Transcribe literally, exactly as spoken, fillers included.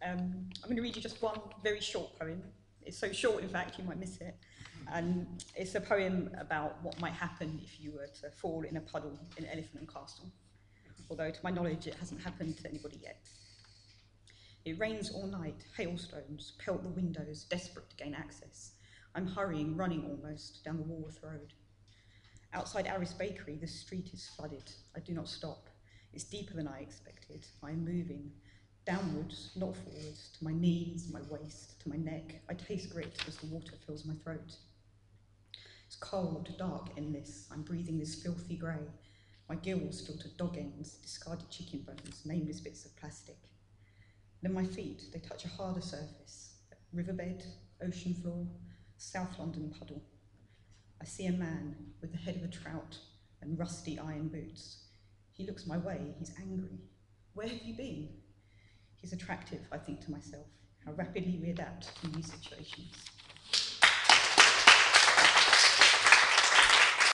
Um, I'm going to read you just one very short poem. It's so short, in fact, you might miss it. And it's a poem about what might happen if you were to fall in a puddle in Elephant and Castle. Although, to my knowledge, it hasn't happened to anybody yet. It rains all night, hailstones pelt the windows, desperate to gain access. I'm hurrying, running almost, down the Walworth Road. Outside Aris Bakery, the street is flooded. I do not stop. It's deeper than I expected. I am moving, downwards, not forwards, to my knees, my waist, to my neck. I taste grit as the water fills my throat. It's cold, dark, endless. I'm breathing this filthy grey. My gills filter dog ends, discarded chicken bones, nameless bits of plastic. Then my feet, they touch a harder surface. Riverbed, ocean floor, South London puddle. I see a man with the head of a trout and rusty iron boots. He looks my way, he's angry. Where have you been? He's attractive, I think to myself, how rapidly we adapt to new situations.